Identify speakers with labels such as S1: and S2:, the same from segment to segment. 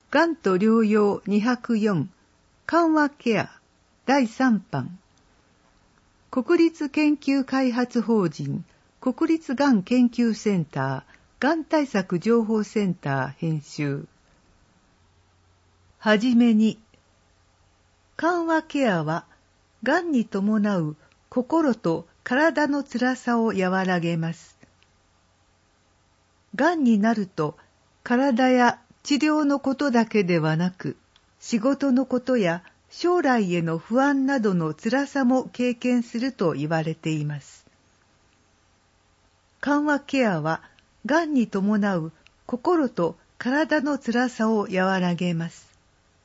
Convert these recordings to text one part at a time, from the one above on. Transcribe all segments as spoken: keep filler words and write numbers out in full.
S1: がんと療養にひゃくよん緩和ケアだいさん版国立研究開発法人国立がん研究センターがん対策情報センター編集。はじめに、緩和ケアはがんに伴う心と体の辛さを和らげます。がんになると体や治療のことだけではなく、仕事のことや将来への不安などの辛さも経験すると言われています。緩和ケアはがんに伴う心と体の辛さを和らげます。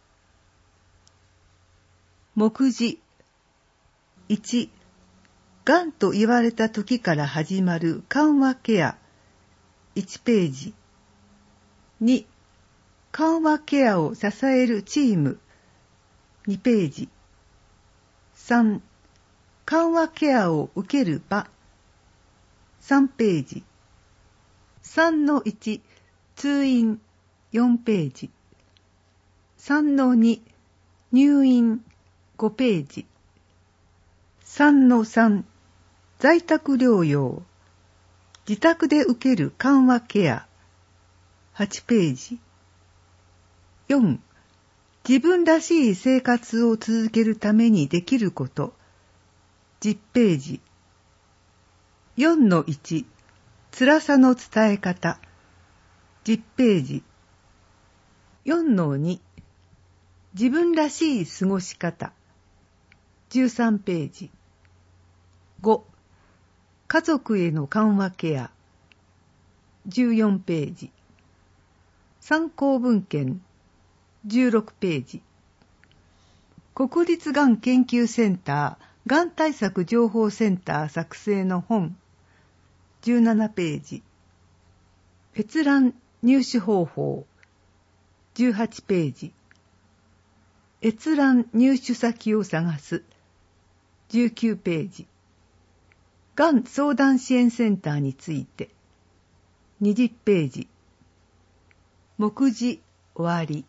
S1: 目次いち、がんと言われた時から始まる緩和ケアいちページ。に、緩和ケアを支えるチームにページ。さん、緩和ケアを受ける場さんページ。さんのいち、通院よんページ。さんのに、入院ごページ。さんのさん、在宅療養。自宅で受ける緩和ケアはちページ。よん、自分らしい生活を続けるためにできることじゅっページ。よんのいち、辛さの伝え方じゅっページ。よんのに、自分らしい過ごし方じゅうさんページ。ご、家族への緩和ケアじゅうよんページ。参考文献じゅうろくページ。国立がん研究センターがん対策情報センター作成の本じゅうななページ。閲覧入手方法じゅうはちページ。閲覧入手先を探すじゅうきゅうページ。がん相談支援センターについてにじゅうページ。目次終わり。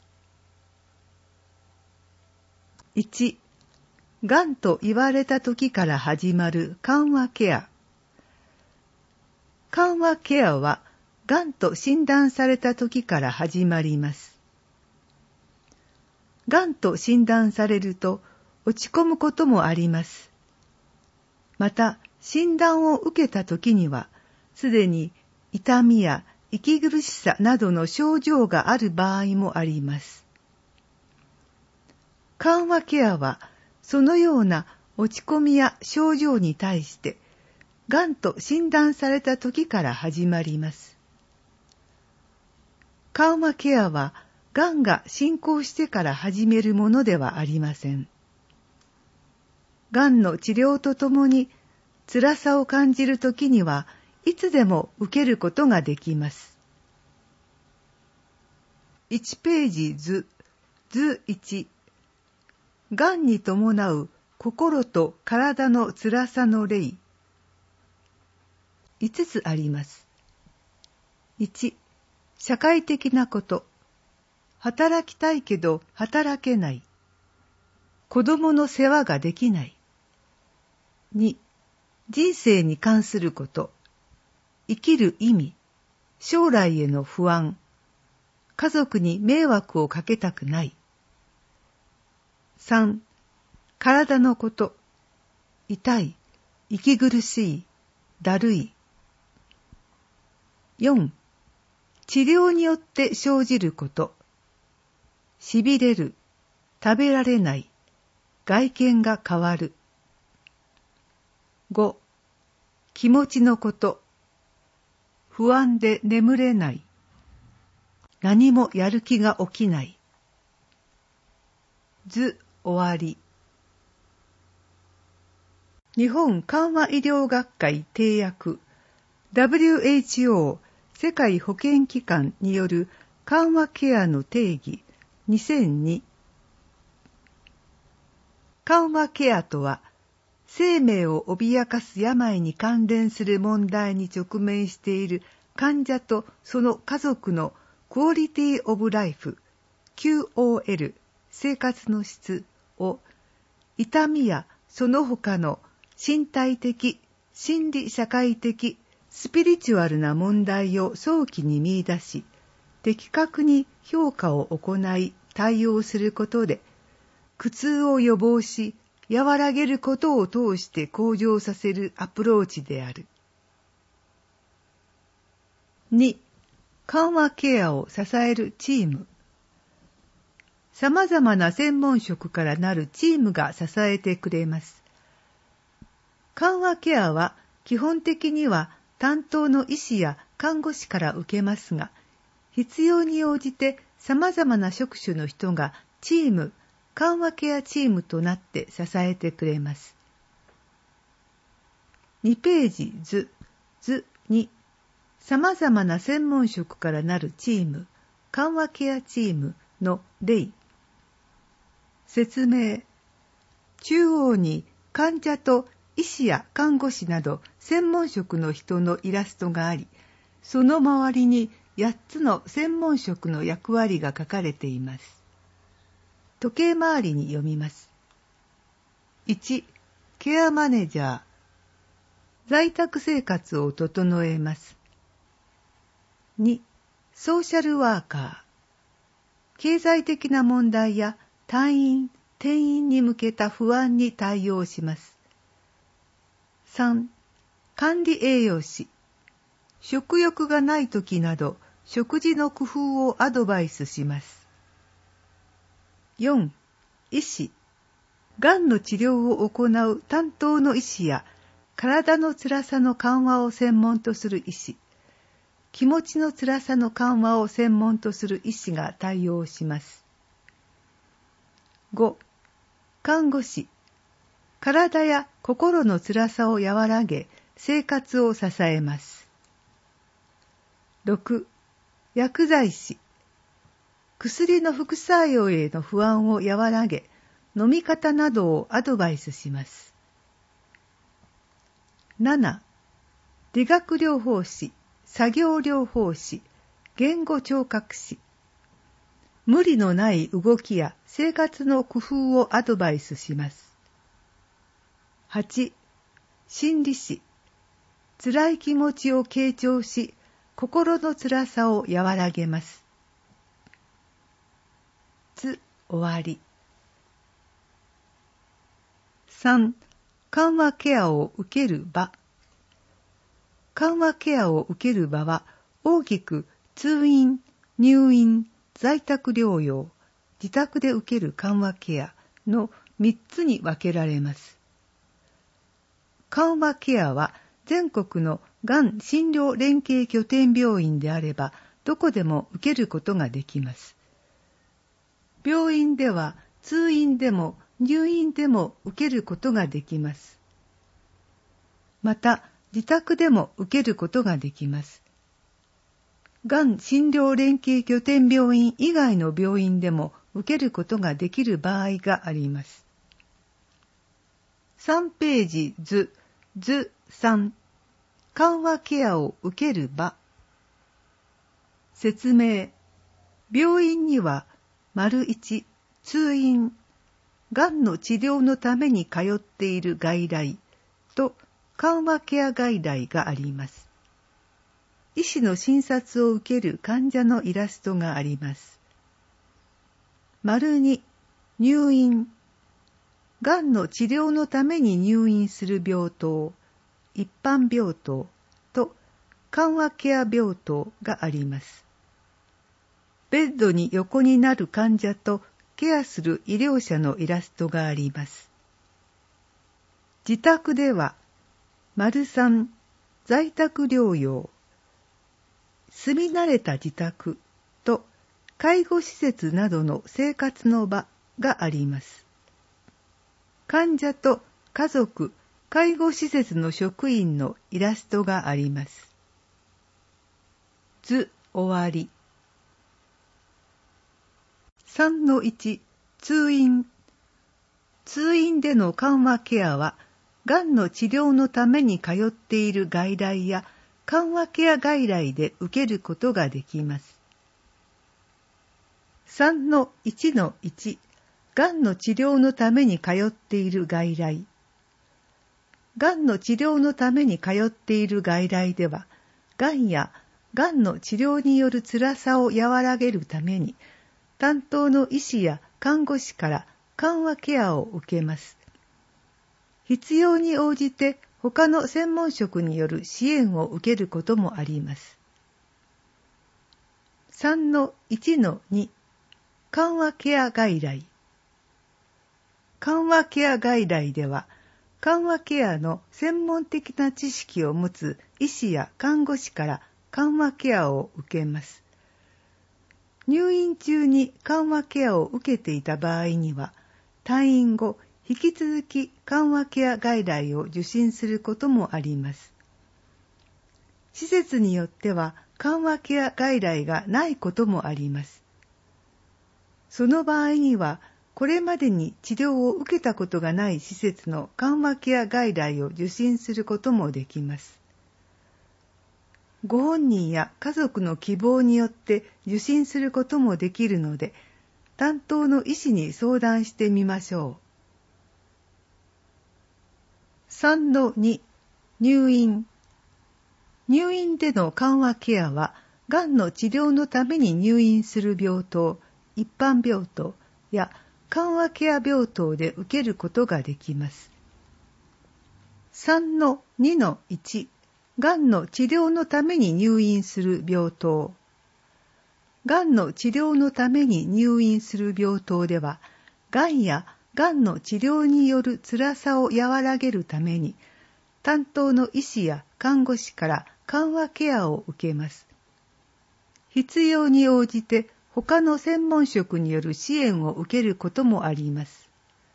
S1: いち、がんと言われた時から始まる緩和ケア。緩和ケアはがんと診断された時から始まります。がんと診断されると落ち込むこともあります。また、診断を受けた時には、すでに痛みや息苦しさなどの症状がある場合もあります。緩和ケアは、そのような落ち込みや症状に対して、がんと診断された時から始まります。緩和ケアは、がんが進行してから始めるものではありません。がんの治療とともに、辛さを感じるときにはいつでも受けることができます。いちページ図、図いち。がんに伴う心と体の辛さの例。いつつあります。いち、社会的なこと。働きたいけど働けない。子供の世話ができない。に、人生に関すること、生きる意味、将来への不安、家族に迷惑をかけたくない。さん、体のこと、痛い、息苦しい、だるい。よん、治療によって生じること、しびれる、食べられない、外見が変わる。ご、気持ちのこと。不安で眠れない。何もやる気が起きない。図終わり。日本緩和医療学会締約 ダブリューエイチオー 世界保健機関による緩和ケアの定義にせんに。緩和ケアとは、生命を脅かす病に関連する問題に直面している患者とその家族のクオリティオブライフ、 キューオーエル 生活の質を痛みやその他の身体的、心理社会的、スピリチュアルな問題を早期に見出し、的確に評価を行い対応することで、苦痛を予防し、和らげることを通して向上させるアプローチである。に、緩和ケアを支えるチーム。様々な専門職からなるチームが支えてくれます。緩和ケアは基本的には担当の医師や看護師から受けますが、必要に応じて様々な職種の人がチーム、緩和ケアチームとなって支えてくれます。にページ図、図に、様々な専門職からなるチーム、緩和ケアチームの例。説明。中央に患者と医師や看護師など専門職の人のイラストがあり、その周りにやっつの専門職の役割が書かれています。時計回りに読みます。いち、ケアマネージャー。在宅生活を整えます。に、ソーシャルワーカー。経済的な問題や退院、転院に向けた不安に対応します。さん、管理栄養士。食欲がないときなど、食事の工夫をアドバイスします。よん、医師。がんの治療を行う担当の医師や、体の辛さの緩和を専門とする医師、気持ちの辛さの緩和を専門とする医師が対応します。ご、看護師。体や心の辛さを和らげ、生活を支えます。ろく、薬剤師。薬の副作用への不安を和らげ、飲み方などをアドバイスします。なな、理学療法士、作業療法士、言語聴覚士。無理のない動きや生活の工夫をアドバイスします。はち、心理師。辛い気持ちを傾聴し、心の辛さを和らげます。つ、終わり。さん、緩和ケアを受ける場。緩和ケアを受ける場は大きく通院、入院、在宅療養、自宅で受ける緩和ケアのみっつに分けられます。緩和ケアは全国のがん診療連携拠点病院であればどこでも受けることができます。病院では通院でも入院でも受けることができます。また、自宅でも受けることができます。がん診療連携拠点病院以外の病院でも受けることができる場合があります。さんページ図、図さん、緩和ケアを受ける場。説明。病院には、丸いち、通院、がんの治療のために通っている外来と緩和ケア外来があります。医師の診察を受ける患者のイラストがあります。丸に、入院。がんの治療のために入院する病棟、一般病棟と緩和ケア病棟があります。ベッドに横になる患者とケアする医療者のイラストがあります。自宅では、丸さん、在宅療養。住み慣れた自宅と介護施設などの生活の場があります。患者と家族、介護施設の職員のイラストがあります。図終わり。さんのいち、通院。通院での緩和ケアは、がんの治療のために通っている外来や緩和ケア外来で受けることができます。 さんのいちのいち、がんの治療のために通っている外来。がんの治療のために通っている外来では、がんやがんの治療による辛さを和らげるために、担当の医師や看護師から緩和ケアを受けます。必要に応じて他の専門職による支援を受けることもあります。さんのいちのに、緩和ケア外来。緩和ケア外来では、緩和ケアの専門的な知識を持つ医師や看護師から緩和ケアを受けます。入院中に緩和ケアを受けていた場合には、退院後、引き続き緩和ケア外来を受診することもあります。施設によっては緩和ケア外来がないこともあります。その場合には、これまでに治療を受けたことがない施設の緩和ケア外来を受診することもできます。ご本人や家族の希望によって受診することもできるので、担当の医師に相談してみましょう。さんのに、入院。入院での緩和ケアは、がんの治療のために入院する病棟、一般病棟や緩和ケア病棟で受けることができます。さんのにのいち、がんの治療のために入院する病棟。がんの治療のために入院する病棟では、がんやがんの治療による辛さを和らげるために、担当の医師や看護師から緩和ケアを受けます。必要に応じて他の専門職による支援を受けることもあります。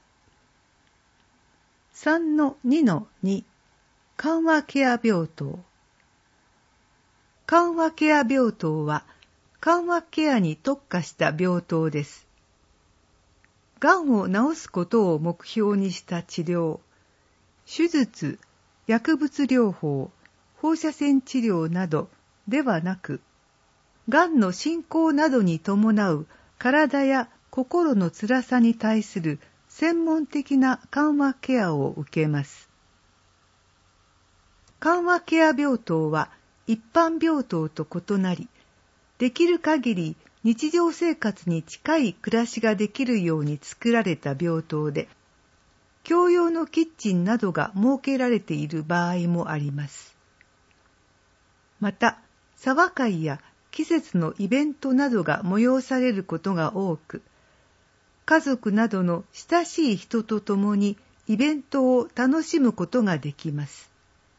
S1: さんのにのに、緩和ケア病棟。緩和ケア病棟は、緩和ケアに特化した病棟です。がんを治すことを目標にした治療、手術、薬物療法、放射線治療などではなく、がんの進行などに伴う体や心の辛さに対する専門的な緩和ケアを受けます。緩和ケア病棟は一般病棟と異なり、できる限り日常生活に近い暮らしができるように作られた病棟で、共用のキッチンなどが設けられている場合もあります。また、茶話会や季節のイベントなどが催されることが多く、家族などの親しい人と共にイベントを楽しむことができます。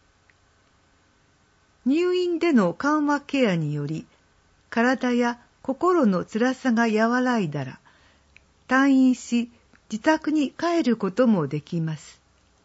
S1: 入院での緩和ケアにより、体や心の辛さが和らいだら、退院し自宅に帰ることもできます。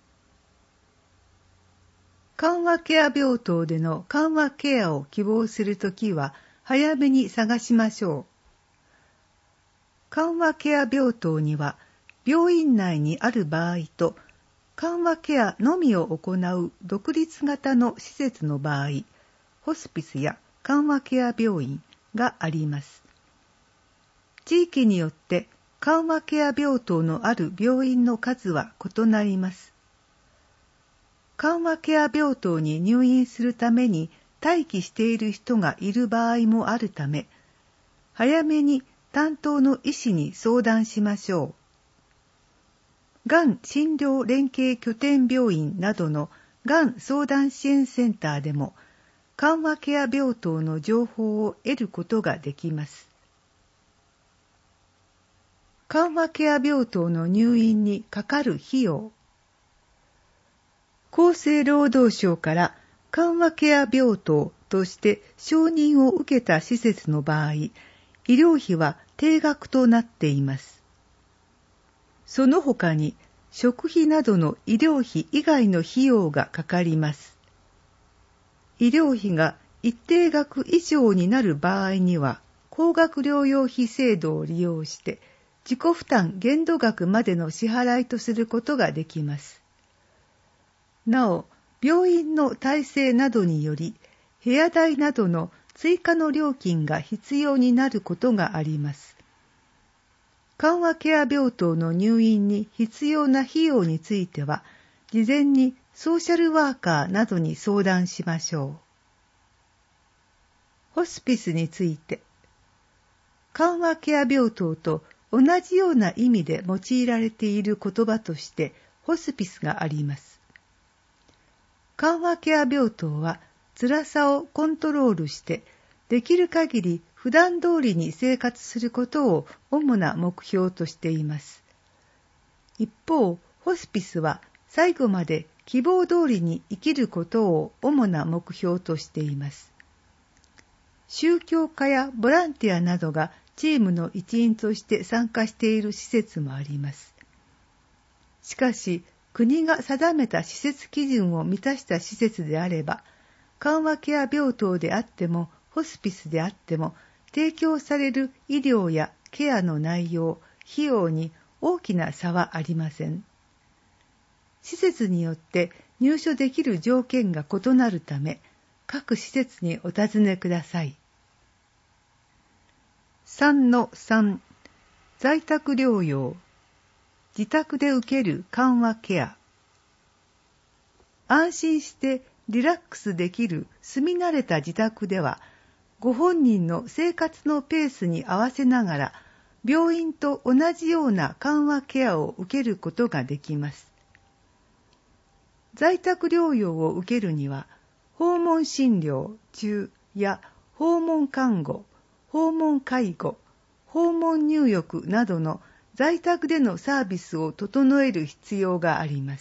S1: 緩和ケア病棟での緩和ケアを希望するときは、早めに探しましょう。緩和ケア病棟には、病院内にある場合と、緩和ケアのみを行う独立型の施設の場合、ホスピスや緩和ケア病院があります。地域によって緩和ケア病棟のある病院の数は異なります。緩和ケア病棟に入院するために待機している人がいる場合もあるため、早めに担当の医師に相談しましょう。がん診療連携拠点病院などのがん相談支援センターでも、緩和ケア病棟の情報を得ることができます。緩和ケア病棟の入院にかかる費用。厚生労働省から緩和ケア病棟として承認を受けた施設の場合、医療費は定額となっています。その他に食費などの医療費以外の費用がかかります。医療費が一定額以上になる場合には、高額療養費制度を利用して自己負担限度額までの支払いとすることができます。なお、病院の体制などにより、部屋代などの追加の料金が必要になることがあります。 緩和ケア病棟の入院に必要な費用については、事前にソーシャルワーカーなどに相談しましょう。ホスピスについて、緩和ケア病棟と同じような意味で用いられている言葉としてホスピスがあります。緩和ケア病棟は辛さをコントロールしてできる限り普段通りに生活することを主な目標としています。一方、ホスピスは最後まで希望通りに生きることを主な目標としています。宗教家やボランティアなどがチームの一員として参加している施設もあります。しかし、国が定めた施設基準を満たした施設であれば、緩和ケア病棟であってもホスピスであっても、提供される医療やケアの内容、費用に大きな差はありません。施設によって入所できる条件が異なるため、各施設にお尋ねください。さんのさん、在宅療養。自宅で受ける緩和ケア。安心してリラックスできる住み慣れた自宅では、ご本人の生活のペースに合わせながら、病院と同じような緩和ケアを受けることができます。在宅療養を受けるには、訪問診療中や訪問看護、訪問介護、訪問入浴などの在宅でのサービスを整える必要があります。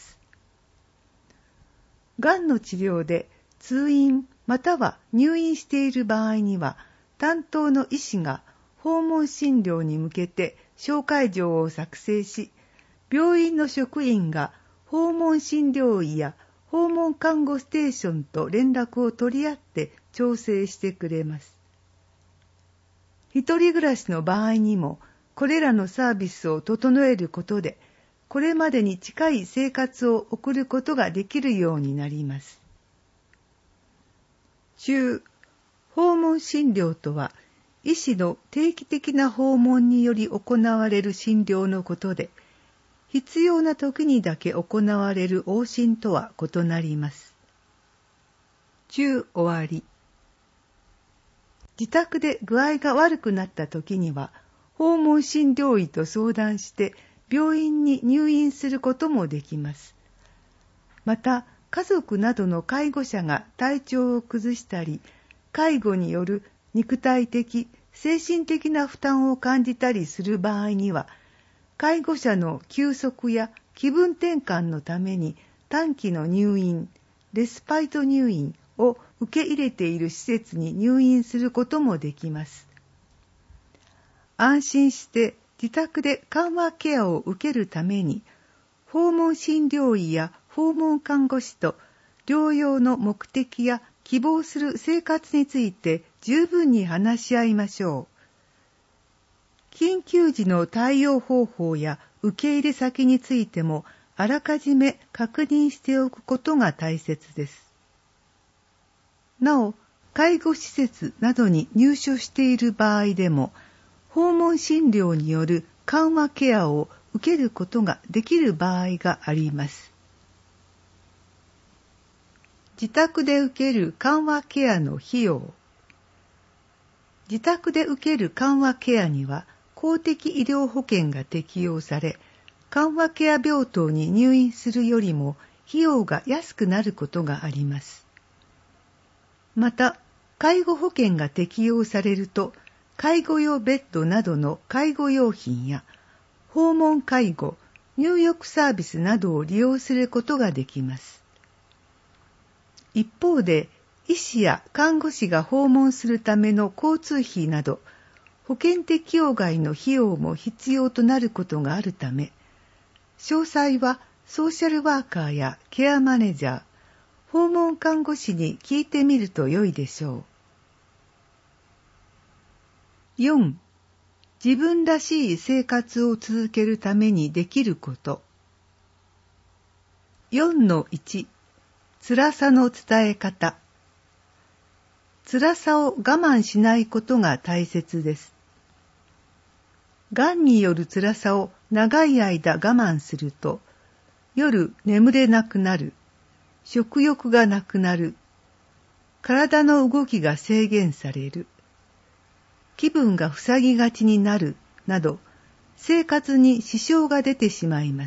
S1: がんの治療で通院または入院している場合には、担当の医師が訪問診療に向けて紹介状を作成し、病院の職員が訪問診療医や訪問看護ステーションと連絡を取り合って調整してくれます。一人暮らしの場合にも、これらのサービスを整えることで、これまでに近い生活を送ることができるようになります。中、訪問診療とは、医師の定期的な訪問により行われる診療のことで、必要な時にだけ行われる往診とは異なります。中終わり。自宅で具合が悪くなった時には、訪問診療医と相談して病院に入院することもできます。また、家族などの介護者が体調を崩したり、介護による肉体的、精神的な負担を感じたりする場合には、介護者の休息や気分転換のために短期の入院、レスパイト入院を受け入れている施設に入院することもできます。安心して自宅で緩和ケアを受けるために、訪問診療医や訪問看護師と療養の目的や希望する生活について十分に話し合いましょう。緊急時の対応方法や受け入れ先についてもあらかじめ確認しておくことが大切です。なお、介護施設などに入所している場合でも、訪問診療による緩和ケアを受けることができる場合があります。自宅で受ける緩和ケアの費用。自宅で受ける緩和ケアには公的医療保険が適用され、緩和ケア病棟に入院するよりも費用が安くなることがあります。また、介護保険が適用されると、介護用ベッドなどの介護用品や、訪問介護、入浴サービスなどを利用することができます。一方で、医師や看護師が訪問するための交通費など、保険適用外の費用も必要となることがあるため、詳細はソーシャルワーカーやケアマネージャー、訪問看護師に聞いてみると良いでしょう。よん. 自分らしい生活を続けるためにできること。よんのいち. 辛さの伝え方。辛さを我慢しないことが大切です。 がんによる辛さを長い間我慢すると、夜眠れなくなる、食欲がなくなる、体の動きが制限される、気分が塞ぎがちになるなど、生活に支障が出てしまいます。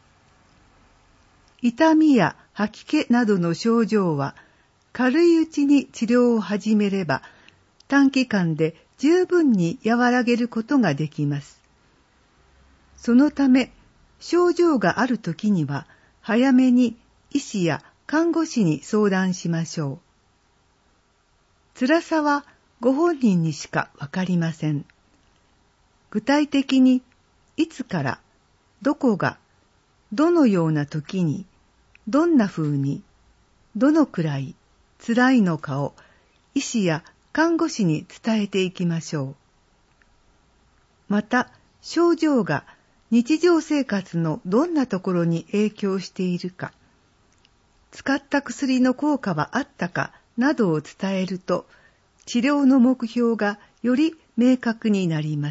S1: 痛みや吐き気などの症状は、軽いうちに治療を始めれば、短期間で十分に和らげることができます。そのため、症状があるときには、早めに医師や看護師に相談しましょう。辛さはご本人にしかわかりません。具体的に、いつから、どこが、どのような時に、どんな風に、どのくらい辛いのかを医師や看護師に伝えていきましょう。また、症状が日常生活のどんなところに影響しているか、使った薬の効果はあったかなどを伝えると、治療の目標がより明確になります。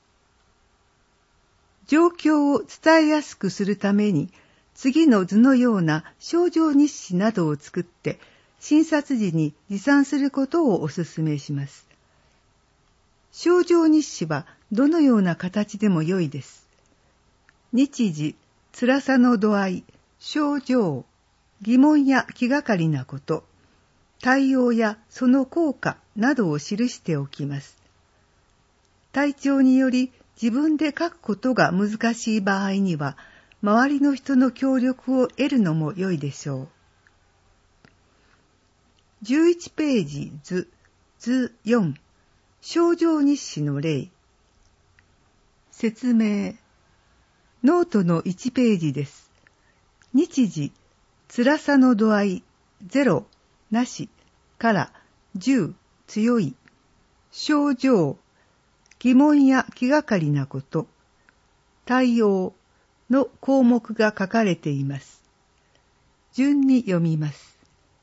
S1: 状況を伝えやすくするために、次の図のような症状日誌などを作って、診察時に持参することをお勧めします。症状日誌はどのような形でも良いです。日時、辛さの度合い、症状、疑問や気がかりなこと、対応やその効果などを記しておきます。体調により自分で書くことが難しい場合には、周りの人の協力を得るのも良いでしょう。じゅういちページ図、図よん、症状日誌の例。説明。ノートのいちページです。日時、辛さの度合い、ゼロ、なし、からじゅう、強い。症状、疑問や気がかりなこと、対応の項目が書かれています。順に読みます。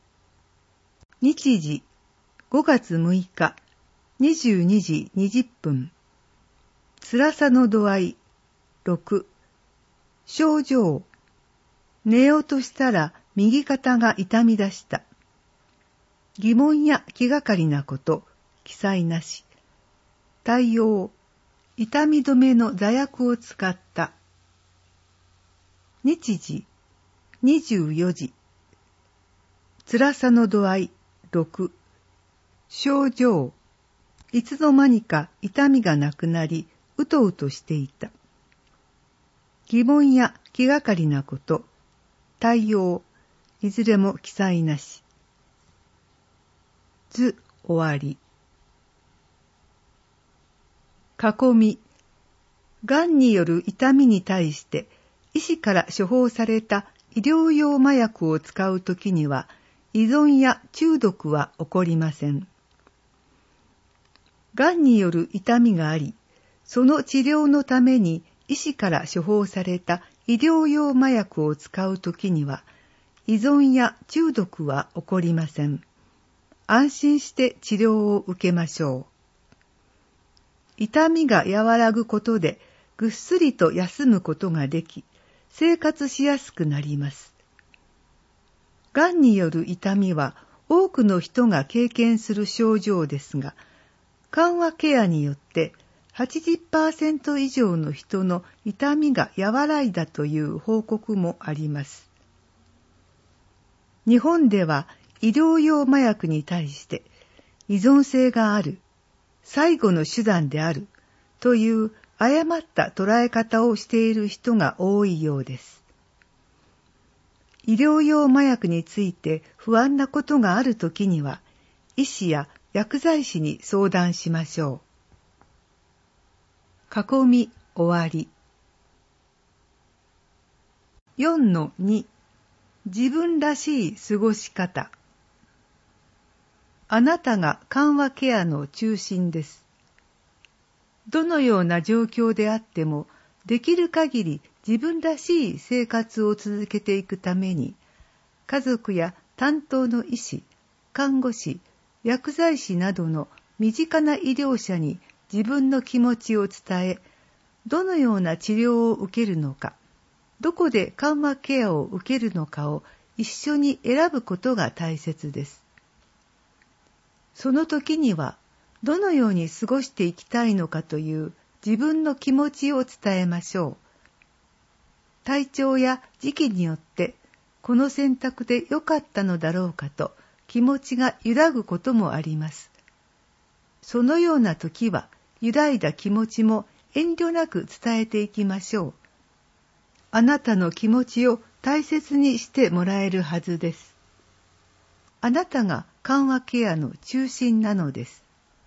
S1: 日時、ごがつむいか、にじゅうにじにじゅっぷん。辛さの度合い、ろく。症状、寝ようとしたら右肩が痛み出した。疑問や気がかりなこと、記載なし。対応、痛み止めの座薬を使った。日時、にじゅうよじ。辛さの度合い、ろく。症状、いつの間にか痛みがなくなり、うとうとしていた。疑問や気がかりなこと、対応、いずれも記載なし。図終わり。囲み。がんによる痛みに対して、医師から処方された医療用麻薬を使うときには、依存や中毒は起こりません。がんによる痛みがあり、その治療のために医師から処方された医療用麻薬を使うときには、依存や中毒は起こりません。安心して治療を受けましょう。痛みが和らぐことでぐっすりと休むことができ、生活しやすくなります。がんによる痛みは多くの人が経験する症状ですが、緩和ケアによってはちじゅっパーセント 以上の人の痛みが和らいだという報告もあります。日本では医療用麻薬に対して依存性がある、最後の手段であるという誤った捉え方をしている人が多いようです。医療用麻薬について不安なことがあるときには、医師や薬剤師に相談しましょう。囲み終わり。よんのに、自分らしい過ごし方。あなたが緩和ケアの中心です。どのような状況であっても、できる限り自分らしい生活を続けていくために、家族や担当の医師、看護師、薬剤師などの身近な医療者に自分の気持ちを伝え、 どのような治療を受けるのか、どこで緩和ケアを受けるのかを一緒に選ぶことが大切です。その時には、どのように過ごしていきたいのかという自分の気持ちを伝えましょう。体調や時期によって、この選択で良かったのだろうかと気持ちが揺らぐこともあります。そのような時は、揺らいだ気持ちも遠慮なく伝えていきましょう。あなたの気持ちを大切にしてもらえるはずです。あなたが緩和ケアの中心なのです。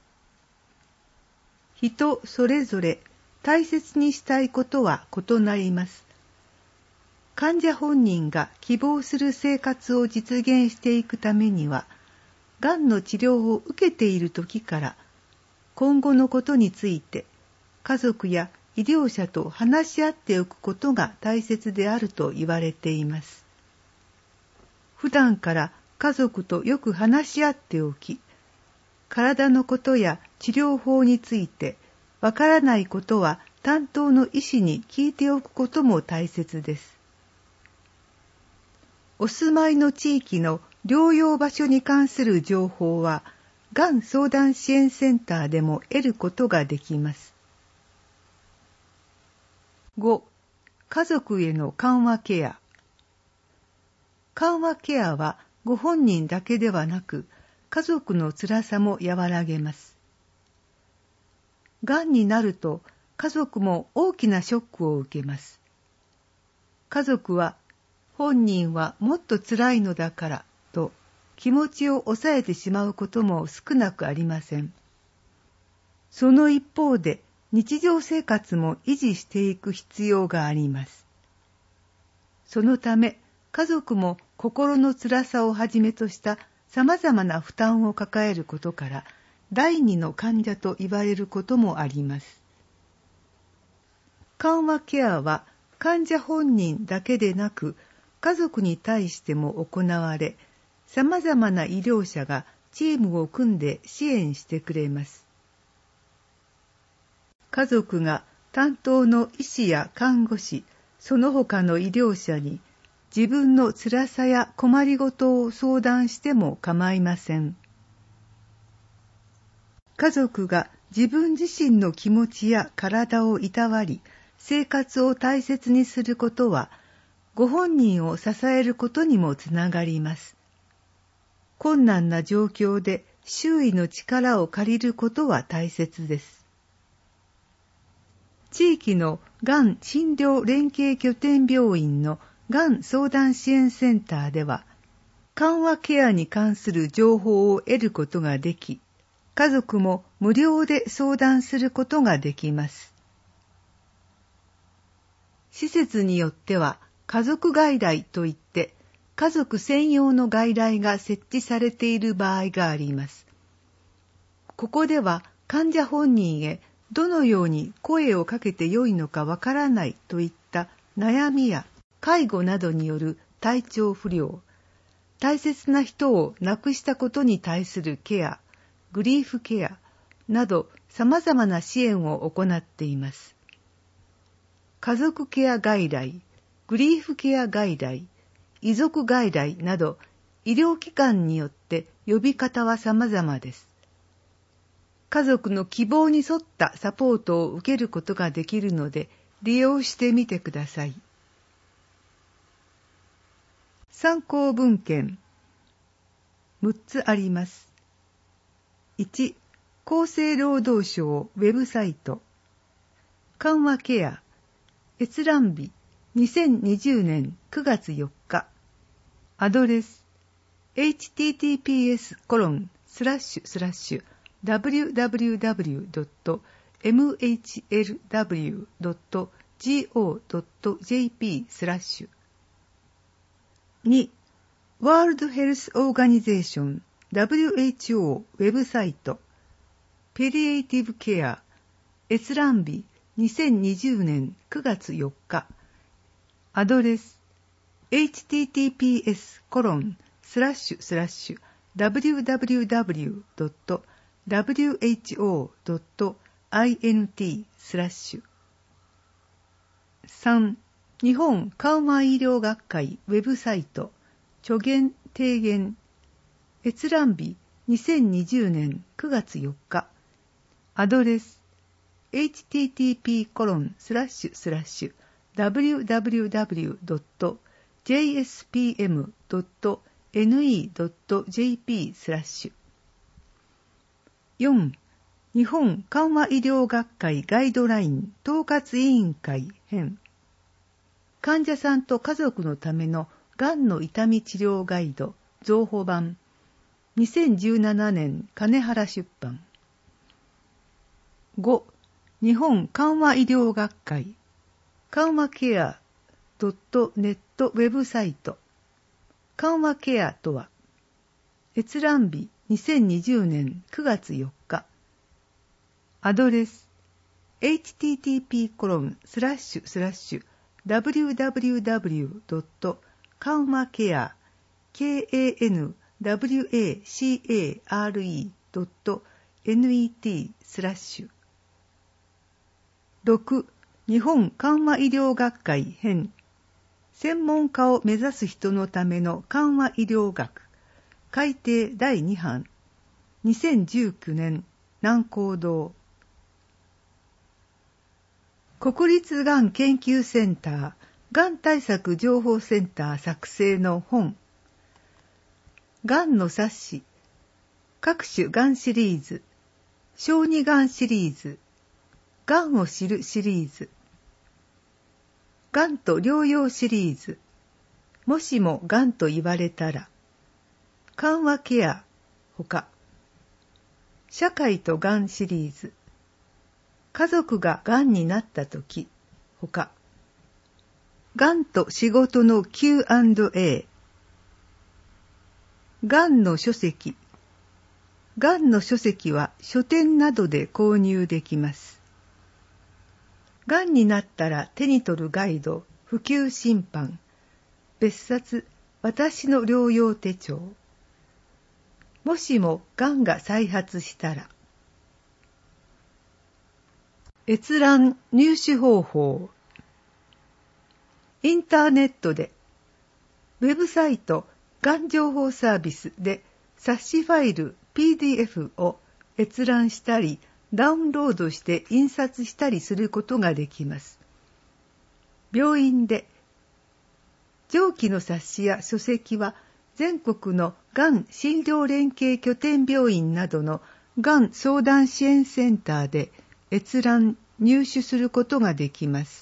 S1: 人それぞれ大切にしたいことは異なります。患者本人が希望する生活を実現していくためには、がんの治療を受けている時から、今後のことについて、家族や医療者と話し合っておくことが大切であると言われています。普段から家族とよく話し合っておき、体のことや治療法について、わからないことは担当の医師に聞いておくことも大切です。お住まいの地域の療養場所に関する情報は、がん相談支援センターでも得ることができます。ご. 家族への緩和ケア。緩和ケアはご本人だけではなく、家族の辛さも和らげます。がんになると家族も大きなショックを受けます。家族は、本人はもっと辛いのだからと気持ちを抑えてしまうことも少なくありません。その一方で、日常生活も維持していく必要があります。そのため、家族も心の辛さをはじめとした様々な負担を抱えることから、第二の患者と言われることもあります。緩和ケアは患者本人だけでなく、家族に対しても行われ、様々な医療者がチームを組んで支援してくれます。家族が担当の医師や看護師、その他の医療者に自分の辛さや困りごとを相談しても構いません。家族が自分自身の気持ちや体をいたわり、生活を大切にすることは、ご本人を支えることにもつながります。困難な状況で周囲の力を借りることは大切です。地域のがん診療連携拠点病院のがん相談支援センターでは、緩和ケアに関する情報を得ることができ、家族も無料で相談することができます。施設によっては、家族外来といって、家族専用の外来が設置されている場合があります。ここでは患者本人へどのように声をかけてよいのかわからないといった悩みや介護などによる体調不良、大切な人を亡くしたことに対するケア、グリーフケアなど様々な支援を行っています。家族ケア外来、グリーフケア外来、遺族外来など医療機関によって呼び方は様々です。家族の希望に沿ったサポートを受けることができるので利用してみてください。参考文献むっつあります。いち. 厚生労働省ウェブサイト緩和ケア閲覧日にせんにじゅうねんくがつよっかアドレス エイチティーティーピーエスコロンスラッシュスラッシュダブリューダブリューダブリュードットエムエイチエルダブリュードットジーオードットジェーピー スラッシュに. ワールドヘルスオーガニゼーション ダブリューエイチオー ウェブサイトペリエイティブケア閲覧日にせんにじゅうねんくがつよっかアドレス エイチティーティーピーエスコロンスラッシュスラッシュダブリューダブリューダブリュードットダブリューエイチオードットイントスラッシュさん. 日本緩和医療学会ウェブサイト助言提言閲覧日にせんにじゅうねんくがつよっかアドレス エイチティーティーピーコロンスラッシュスラッシュダブリューダブリューダブリュードットジェイエスピーエムドットエヌイードットジェーピースラッシュよん. 日本緩和医療学会ガイドライン統括委員会編患者さんと家族のためのがんの痛み治療ガイド増補版にせんじゅうななねん金原出版ご. 日本緩和医療学会緩和ケア .net ウェブサイト緩和ケアとは閲覧日にせんにじゅうねんくがつよっかアドレス エイチティーティーピーコロンスラッシュスラッシュダブリューダブリューダブリュードット緩和ケア ケーエーエヌダブリューエーシーエーアールイードットネットスラッシュろく. 日本緩和医療学会編専門家を目指す人のための緩和医療学改訂だいにはんにせんじゅうきゅうねん南光堂国立がん研究センターがん対策情報センター作成の本がんの冊子各種がんシリーズ小児がんシリーズがんを知るシリーズがんと療養シリーズもしもがんと言われたら緩和ケアほか社会とがんシリーズ家族ががんになったときほかがんと仕事の キューアンドエー がんの書籍がんの書籍は書店などで購入できますがんになったら手に取るガイド普及審判別冊私の療養手帳もしもがんが再発したら閲覧入手方法インターネットでウェブサイトがん情報サービスで冊子ファイル ピーディーエフ を閲覧したりダウンロードして印刷したりすることができます。病院で上記の冊子や書籍は全国のがん診療連携拠点病院などのがん相談支援センターで閲覧入手することができます。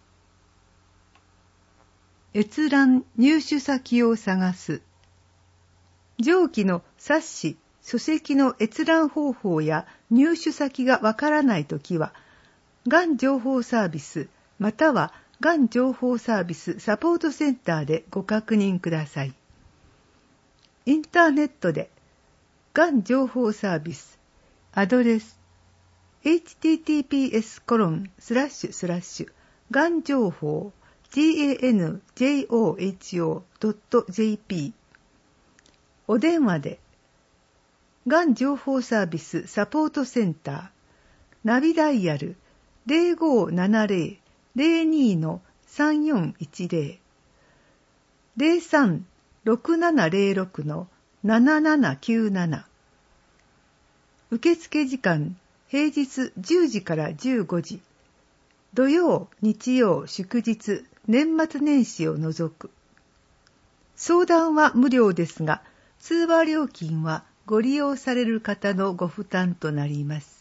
S1: 閲覧入手先を探す上記の冊子書籍の閲覧方法や入手先がわからないときは、がん情報サービスまたはがん情報サービスサポートセンターでご確認ください。インターネットでがん情報サービスアドレス エイチティーティーピーエスコロンスラッシュスラッシュがん情報 ジェーエヌジョホドットジェーピー お電話でがん情報サービスサポートセンターナビダイヤル ゼロごななゼロ ゼロに のさんよんいちゼロ ゼロさんろくななゼロろくのななななきゅうなな受付時間平日じゅうじからじゅうごじ土曜日曜祝日年末年始を除く相談は無料ですが通話料金はご利用される方のご負担となります。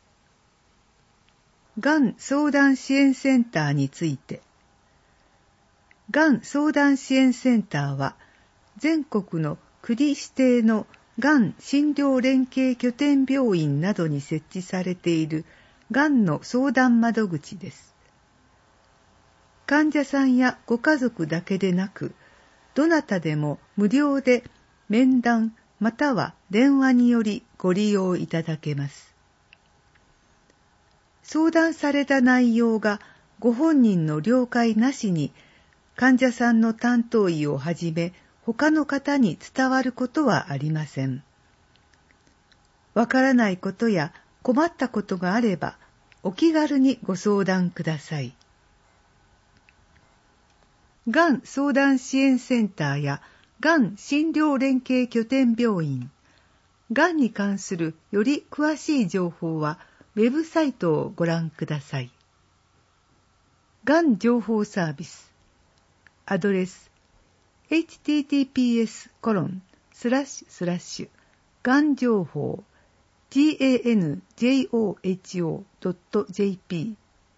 S1: がん相談支援センターについてがん相談支援センターは全国の国指定のがん診療連携拠点病院などに設置されているがんの相談窓口です。患者さんやご家族だけでなく、どなたでも無料で面談または電話によりご利用いただけます。相談された内容がご本人の了解なしに患者さんの担当医をはじめ他の方に伝わることはありません。わからないことや困ったことがあればお気軽にご相談ください。 がん相談支援センターやがん診療連携拠点病院、がんに関するより詳しい情報はウェブサイトをご覧ください。がん情報サービス。アドレス エイチティーティーピーエスコロンスラッシュスラッシュがん情報 ジェーエヌジョホドットジェーピ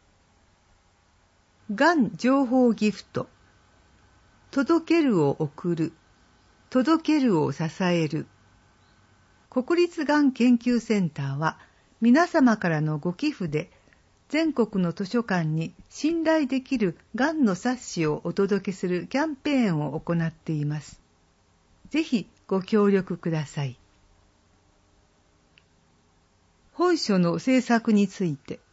S1: ー がん情報ギフト。届けるを送る、届けるを支える。国立がん研究センターは皆様からのご寄付で全国の図書館に信頼できるがんの冊子をお届けするキャンペーンを行っています。ぜひご協力ください。本書の制作について。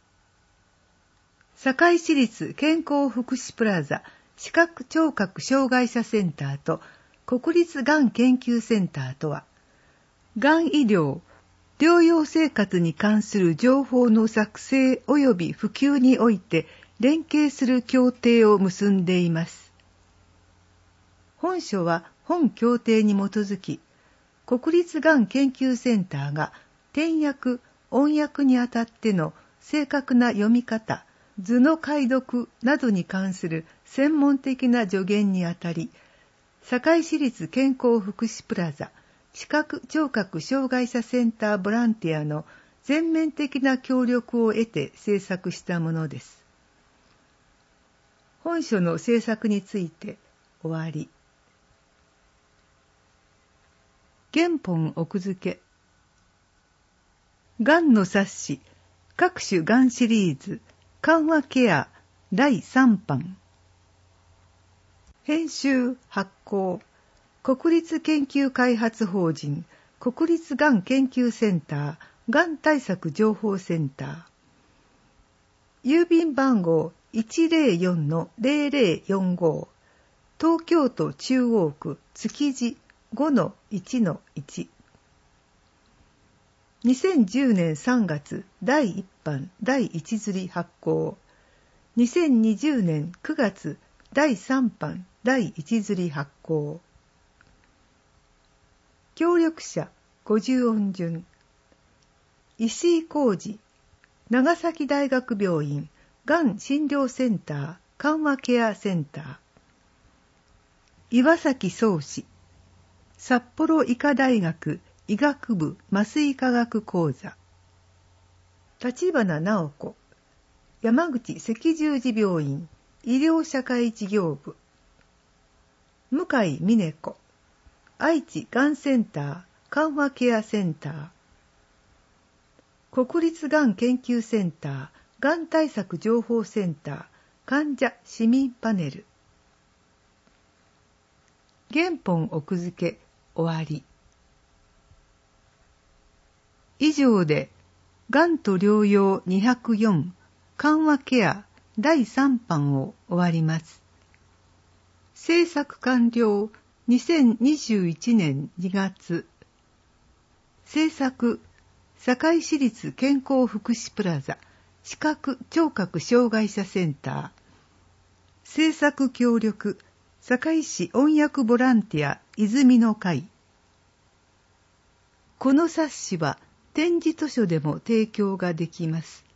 S1: 堺市立健康福祉プラザ視覚聴覚障害者センターと国立がん研究センターとは、がん医療、療養生活に関する情報の作成及び普及において連携する協定を結んでいます。本書は本協定に基づき、国立がん研究センターが点訳、音訳にあたっての正確な読み方、図の解読などに関する専門的な助言にあたり、堺市立健康福祉プラザ視覚聴覚障害者センターボランティアの全面的な協力を得て制作したものです。本書の制作について終わり。原本奥付け。がんの冊子、各種がんシリーズ、緩和ケアだいさんばん。編集発行、国立研究開発法人国立がん研究センターがん対策情報センター。郵便番号 いちゼロよんのゼロゼロよんご、東京都中央区築地 ごのいちのいち。にせんじゅうねんさんがつだいいっばんだいいち刷り発行。にせんにじゅうねんくがつだいさんばんだいいち刷り発行。協力者ごじゅう音順。石井浩二、長崎大学病院がん診療センター緩和ケアセンター。岩崎宗氏、札幌医科大学医学部麻酔科学講座。立花直子、山口赤十字病院医療社会事業部。向井美音子、愛知がんセンター緩和ケアセンター。国立がん研究センターがん対策情報センター患者市民パネル。原本奥付け終わり。以上で、がんと療養にひゃくよん緩和ケアだいさんばんを終わります。制作完了にせんにじゅういちねんにがつ。制作堺市立健康福祉プラザ視覚聴覚障害者センター。制作協力堺市音訳ボランティア泉の会。この冊子は展示図書でも提供ができます。